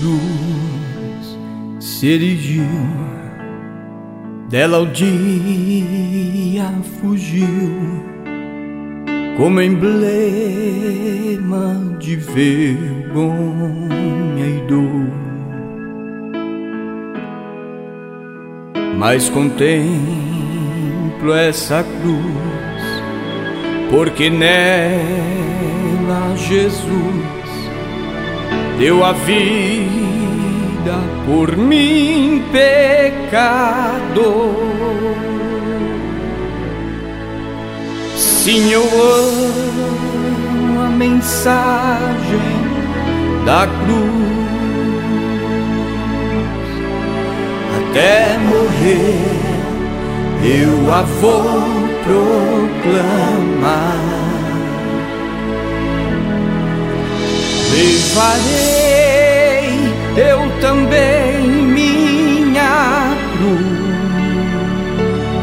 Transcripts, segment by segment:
cruz se erigiu, dela o dia fugiu, como emblema de vergonha e dor. Mas contemplo essa cruz, porque nela Jesus deu a vida por mim, pecador. Sim, eu amo a mensagem da cruz, até morrer eu a vou proclamar. Levarei eu também minha cruz,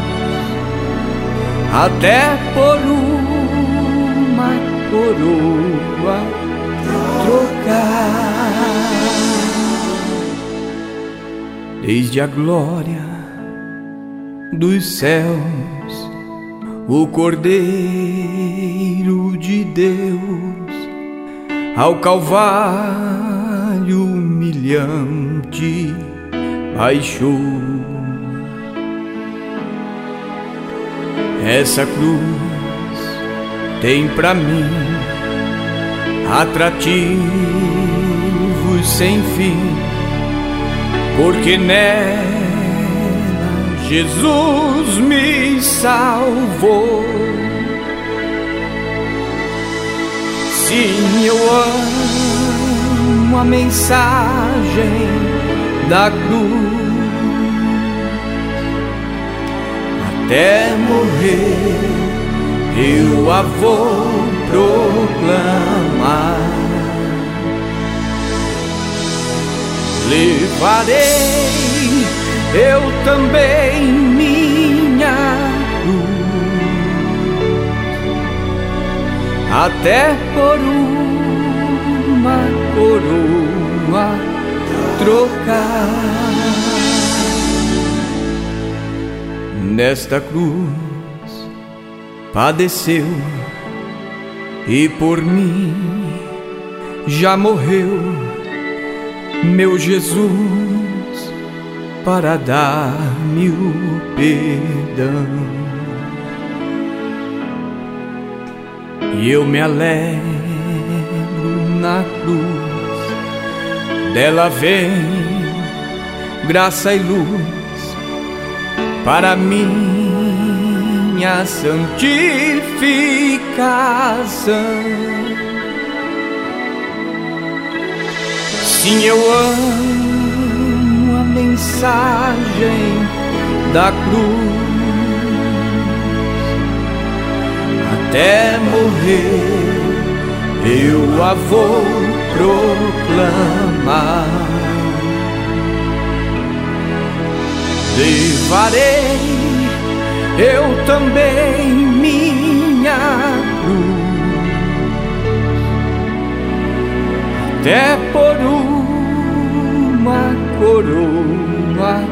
até por uma coroa trocar. Desde a glória dos céus, o Cordeiro de Deus ao Calvário humilhante baixou. Essa cruz tem pra mim atrativos sem fim, porque nela Jesus me salvou. Sim, eu amo a mensagem da cruz, até morrer eu a vou proclamar. Levarei eu também minha cruz, até por uma coroa trocar. Nesta cruz padeceu e por mim já morreu meu Jesus, para dar-me o perdão. E eu me alegro na cruz, dela vem graça e luz para minha santificação. Sim, eu amo a mensagem da cruz, até morrer eu a vou proclamar. Levarei eu também minha cruz, até por uma coroa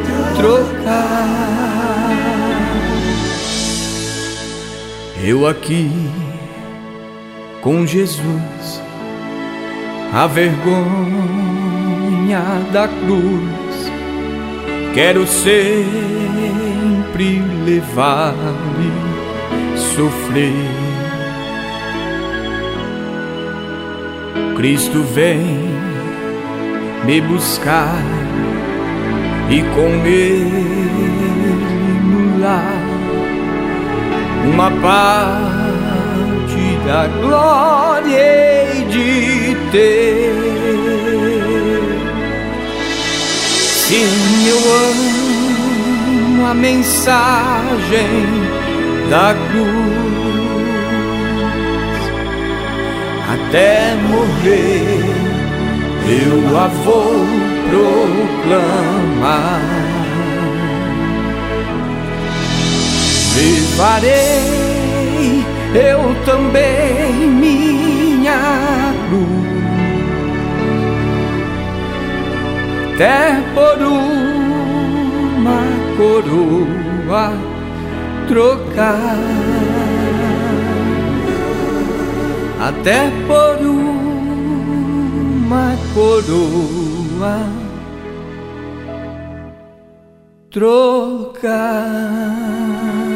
trocar. Eu aqui com Jesus, a vergonha da cruz, quero sempre levar e sofrer. Cristo vem me buscar e com Ele no lar uma parte da glória hei de ter. Sim, eu amo a mensagem da cruz, até morrer eu a vou proclamar. Levarei eu também minha cruz, até por uma coroa trocar, até por uma coroa trocar.